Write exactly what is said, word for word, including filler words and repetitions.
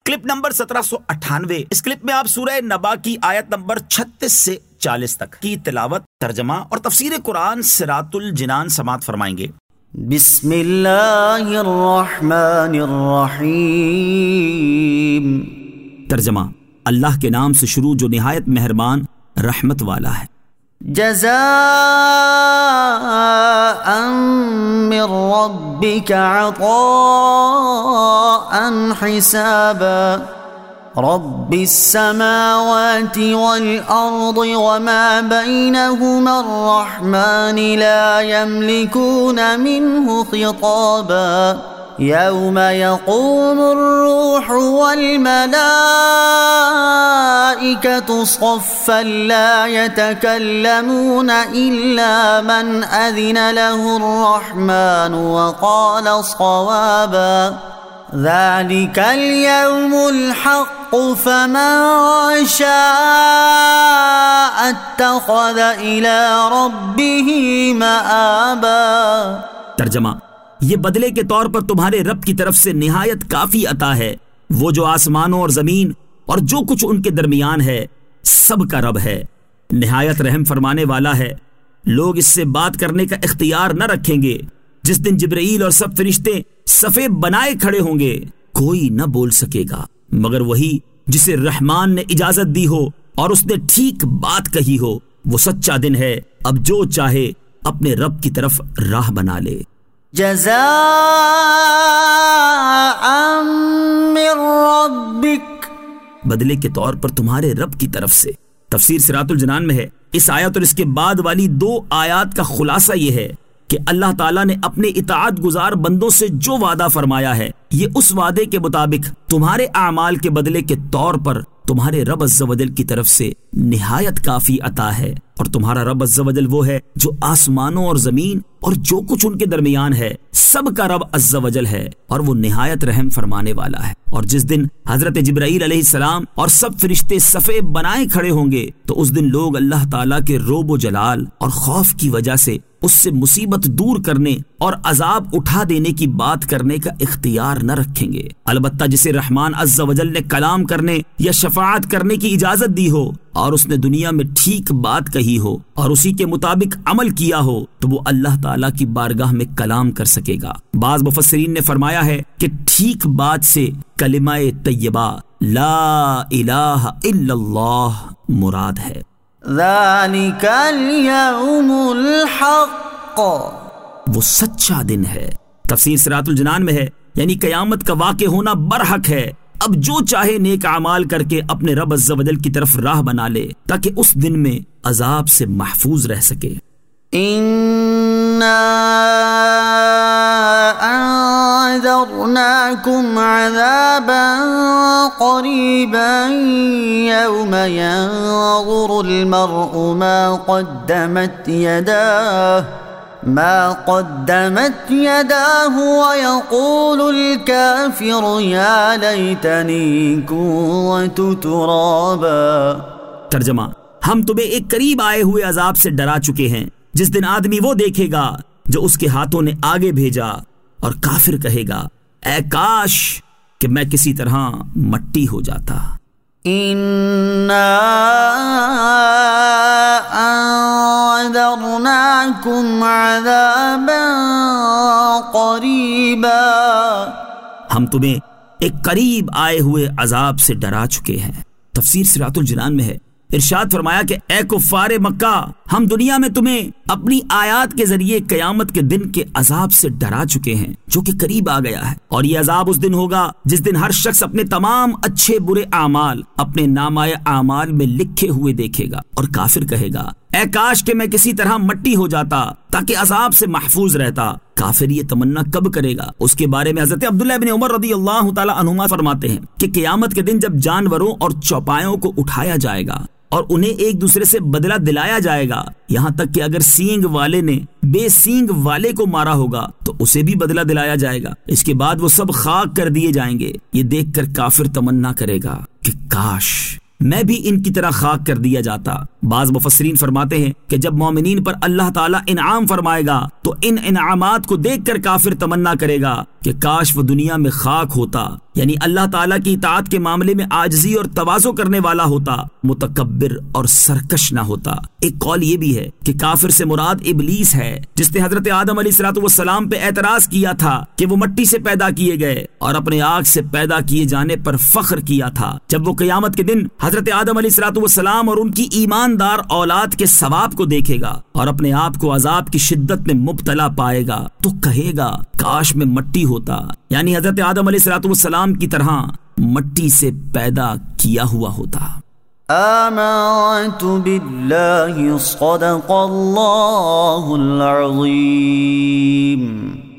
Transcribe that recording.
Clip number سترہ سو اٹھانوے. اس clip میں آپ سورہ نبا کی آیت نمبر چھتیس سے چالیس تک کی تلاوت، ترجمہ اور تفسیر قرآن صراط الجنان سماعت فرمائیں گے. بسم اللہ الرحمن الرحیم. ترجمہ: اللہ کے نام سے شروع جو نہایت مہربان رحمت والا ہے. جزاء من ربک عطاء حسابا رب السماوات والأرض وما بينهما الرحمن لا يملكون منه خطابا يوم يقوم الروح والملائكة صفا لا يتكلمون إلا من أذن له الرحمن وقال صوابا ذلك اليوم الحق فمن شاء اتخذ إلى ربه مآبا. ترجمہ: یہ بدلے کے طور پر تمہارے رب کی طرف سے نہایت کافی عطا ہے. وہ جو آسمانوں اور زمین اور جو کچھ ان کے درمیان ہے سب کا رب ہے، نہایت رحم فرمانے والا ہے. لوگ اس سے بات کرنے کا اختیار نہ رکھیں گے جس دن جبرائیل اور سب فرشتے صفے بنائے کھڑے ہوں گے. کوئی نہ بول سکے گا مگر وہی جسے رحمان نے اجازت دی ہو اور اس نے ٹھیک بات کہی ہو. وہ سچا دن ہے، اب جو چاہے اپنے رب کی طرف راہ بنا لے. جزاء من ربک، بدلے کے طور پر تمہارے رب کی طرف سے. تفسیر صراط الجنان میں ہے اس آیت اور اس کے بعد والی دو آیات کا خلاصہ یہ ہے کہ اللہ تعالیٰ نے اپنے اطاعت گزار بندوں سے جو وعدہ فرمایا ہے یہ اس وعدے کے مطابق تمہارے اعمال کے بدلے کے طور پر تمہارے رب عز و جل کی طرف سے نہایت کافی عطا ہے. اور تمہارا رب عز و جل وہ ہے جو آسمانوں اور زمین اور جو کچھ ان کے درمیان ہے سب کا رب عز و جل ہے اور وہ نہایت رحم فرمانے والا ہے. اور جس دن حضرت جبرائیل علیہ السلام اور سب فرشتے صفے بنائے کھڑے ہوں گے تو اس دن لوگ اللہ تعالیٰ کے روب و جلال اور خوف کی وجہ سے اس سے مصیبت دور کرنے اور عذاب اٹھا دینے کی بات کرنے کا اختیار نہ رکھیں گے. البتہ جسے رحمان عز و جل نے کلام کرنے یا شفاعت کرنے کی اجازت دی ہو اور اس نے دنیا میں ٹھیک بات کہی ہو اور اسی کے مطابق عمل کیا ہو تو وہ اللہ تعالیٰ کی بارگاہ میں کلام کر سکے گا. بعض مفسرین نے فرمایا ہے کہ ٹھیک بات سے کلمہ طیبہ لا الہ الا اللہ مراد ہے. ذالک الیوم الحق، وہ سچا دن ہے. تفسیر صراط الجنان میں ہے یعنی قیامت کا واقع ہونا برحق ہے. اب جو چاہے نیک اعمال کر کے اپنے رب عز و جل کی طرف راہ بنا لے تاکہ اس دن میں عذاب سے محفوظ رہ سکے. اِنَّا انذرناکم عذابا قریبا یوم ینظر المرء ما قدمت یداہ ما قدمت يداه ويقول الكافر يا ليتني كنت ترابا. ترجمہ: ہم تمہیں ایک قریب آئے ہوئے عذاب سے ڈرا چکے ہیں جس دن آدمی وہ دیکھے گا جو اس کے ہاتھوں نے آگے بھیجا اور کافر کہے گا اے کاش کہ میں کسی طرح مٹی ہو جاتا. اِنَّا انذرناکم عذابا قریبا، ہم تمہیں ایک قریب آئے ہوئے عذاب سے ڈرا چکے ہیں. تفسیر صراط الجنان میں ہے ارشاد فرمایا کہ اے کفار مکہ، ہم دنیا میں تمہیں اپنی آیات کے ذریعے قیامت کے دن کے عذاب سے ڈرا چکے ہیں جو کہ قریب آ گیا ہے. اور یہ عذاب اس دن ہوگا جس دن ہر شخص اپنے تمام اچھے برے اعمال اپنے نامہ اعمال میں لکھے ہوئے دیکھے گا اور کافر کہے گا اے کاش کہ میں کسی طرح مٹی ہو جاتا تاکہ عذاب سے محفوظ رہتا. کافر یہ تمنا کب کرے گا؟ اس کے بارے میں حضرت عبداللہ بن عمر رضی اللہ تعالی عنہما فرماتے ہیں کہ قیامت کے دن جب جانوروں اور چوپایوں کو اٹھایا جائے گا اور انہیں ایک دوسرے سے بدلہ دلایا جائے گا، یہاں تک کہ اگر سینگ والے نے بے سینگ والے کو مارا ہوگا تو اسے بھی بدلہ دلایا جائے گا. اس کے بعد وہ سب خاک کر دیے جائیں گے. یہ دیکھ کر کافر تمنا کرے گا کہ کاش میں بھی ان کی طرح خاک کر دیا جاتا. بعض مفسرین فرماتے ہیں کہ جب مومنین پر اللہ تعالیٰ انعام فرمائے گا تو ان انعامات کو دیکھ کر کافر تمنا کرے گا کہ کاش وہ دنیا میں خاک ہوتا، یعنی اللہ تعالیٰ کی اطاعت کے معاملے میں عاجزی اور تواضع کرنے والا ہوتا، متکبر اور سرکش نہ ہوتا۔ ایک قول یہ بھی ہے کہ کافر سے مراد ابلیس ہے، جس نے حضرت آدم علیہ الصلوۃ والسلام پہ اعتراض کیا تھا کہ وہ مٹی سے پیدا کیے گئے اور اپنے آگ سے پیدا کیے جانے پر فخر کیا تھا۔ جب وہ قیامت کے دن حضرت آدم علیہ الصلوۃ والسلام اور ان کی ایماندار اولاد کے ثواب کو دیکھے گا اور اپنے آپ کو عذاب کی شدت میں مبتلا پائے گا تو کہے گا کاش میں مٹی ہوتا، یعنی حضرت آدم علیہ الصلوۃ والسلام کی طرح مٹی سے پیدا کیا ہوا ہوتا۔ آمنت باللہ صدق اللہ العظیم۔